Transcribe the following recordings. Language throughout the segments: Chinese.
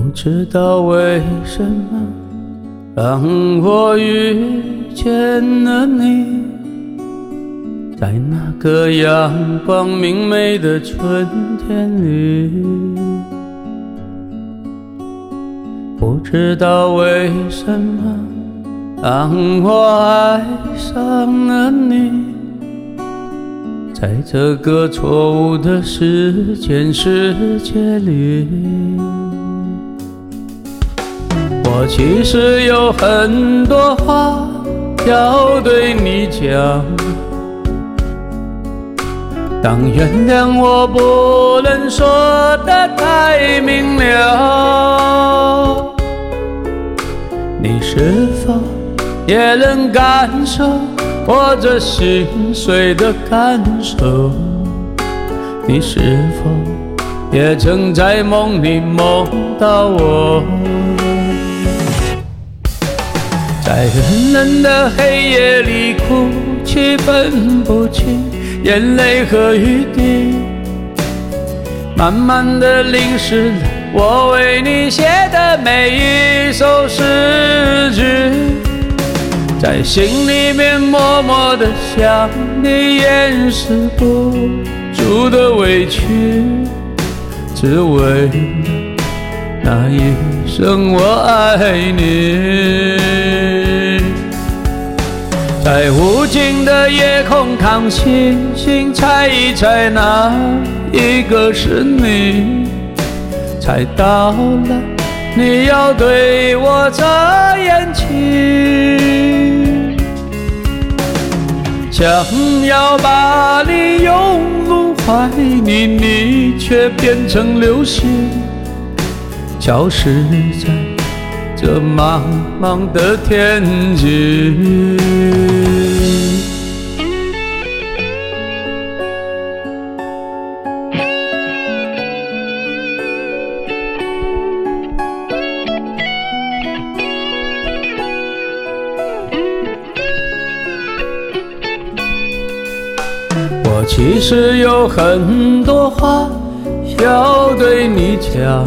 不知道为什么让我遇见了你，在那个阳光明媚的春天里，不知道为什么让我爱上了你，在这个错误的时间世界里，我其实有很多话要对你讲，当原谅我不能说得太明了，你是否也能感受我这心碎的感受？你是否也曾在梦里梦到我？在冷冷的黑夜里哭泣，分不清眼泪和雨滴，慢慢地淋湿了我为你写的每一首诗句，在心里面默默地想你，掩饰不住的委屈，只为了那一声我爱你。在无尽的夜空看星星，猜一猜哪一个是你，猜到了你要对我眨眼睛，想要把你拥入怀里，你却变成流星，消失在这茫茫的天际。我其实有很多话要对你讲，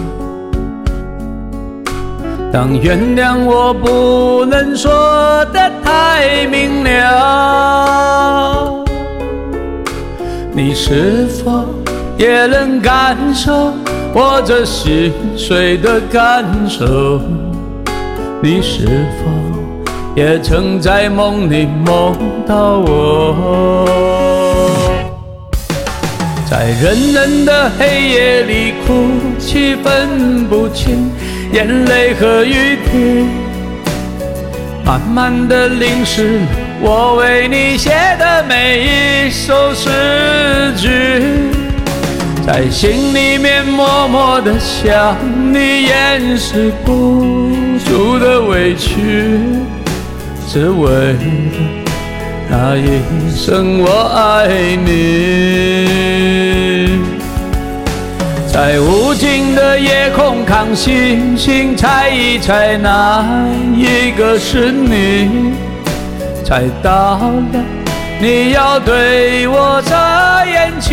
当原谅我不能说得太明了，你是否也能感受我这心碎的感受？你是否也曾在梦里梦到我？在冷冷的黑夜里哭泣，分不清眼泪和雨滴，慢慢地淋湿了我为你写的每一首诗句，在心里面默默地想你，掩饰不住的委屈，只为了那一声我爱你。在无尽的夜空看星星，猜一猜哪一个是你，猜到了你要对我眨眼睛，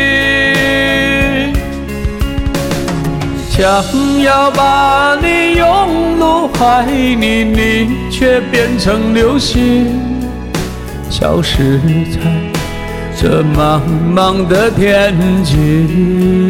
想要把你拥入怀里，你却变成流星，消失在这茫茫的天际。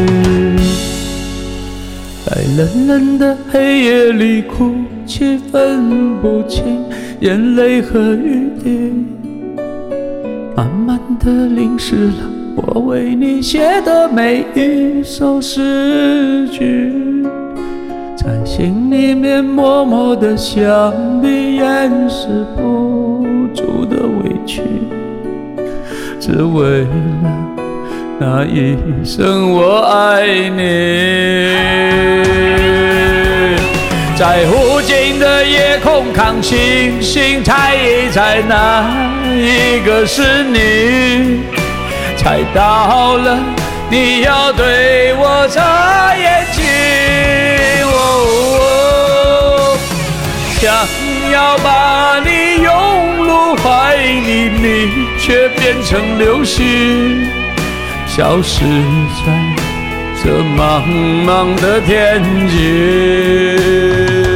在冷冷的黑夜里哭泣，分不清眼泪和雨滴，慢慢地淋湿了我为你写的每一首诗句，在心里面默默地想你，掩饰不住的委屈，只为了那一声我爱你。在无尽的夜空看星星，猜一猜哪一个是你，猜到了你要对我眨眼睛，想要把你拥入怀里，你却变成流星，消失在这茫茫的天际。